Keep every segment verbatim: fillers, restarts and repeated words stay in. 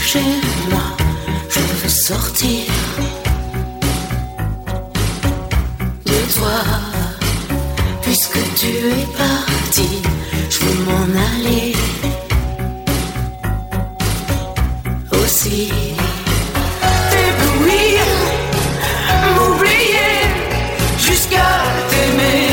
chez moi, je veux sortir de toi. Puisque tu es parti, je veux m'en aller aussi. T'éblouir, m'oublier, jusqu'à t'aimer.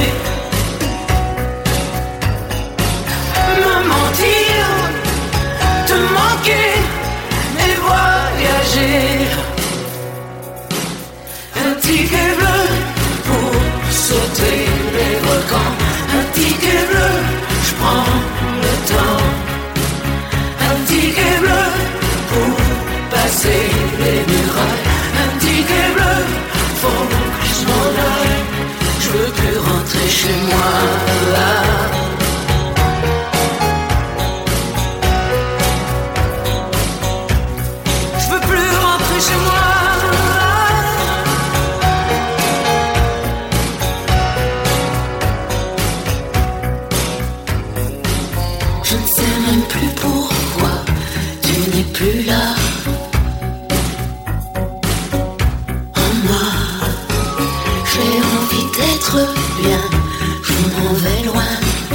Me mentir, te manquer et voyager. Un ticket bleu pour sauter les volcans. Un ticket bleu, je prends le temps. Un ticket bleu pour passer les murailles. Un ticket bleu, faut que je m'en aille. Je veux plus rentrer chez moi. Je veux plus rentrer chez moi. Je ne sais même plus pourquoi tu n'es plus là. En moi, j'ai envie d'être bien. Je m'en vais loin,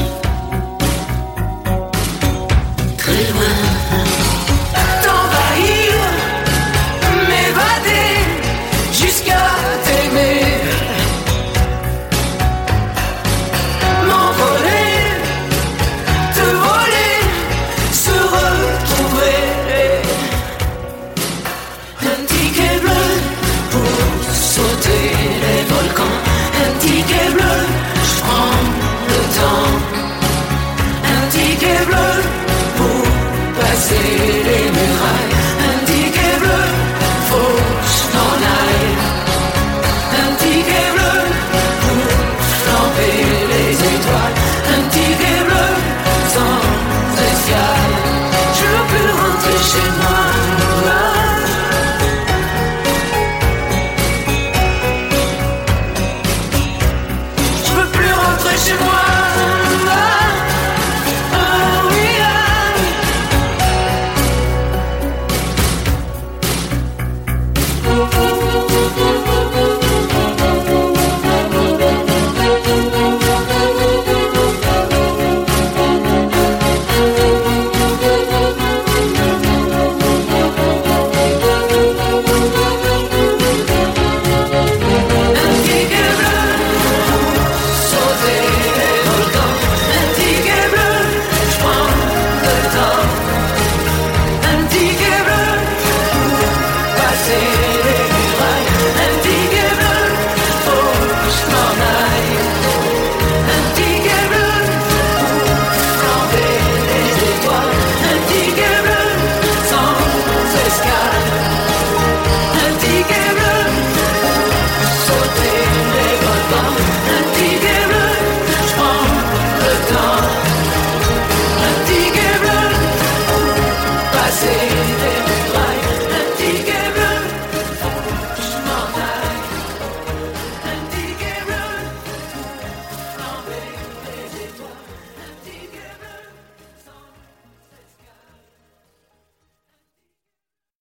très loin. T'envahir, m'évader, jusqu'à t'aimer. M'envoler, te voler, se retrouver. Un ticket bleu pour sauter les volcans. Un ticket bleu, je prends le temps. Un ticket bleu pour passer les murailles. Un ticket bleu, faut que je m'en aille. Un ticket bleu pour flamber les étoiles. Un ticket bleu sans escale. Je veux plus rentrer chez moi. Je veux plus rentrer chez moi.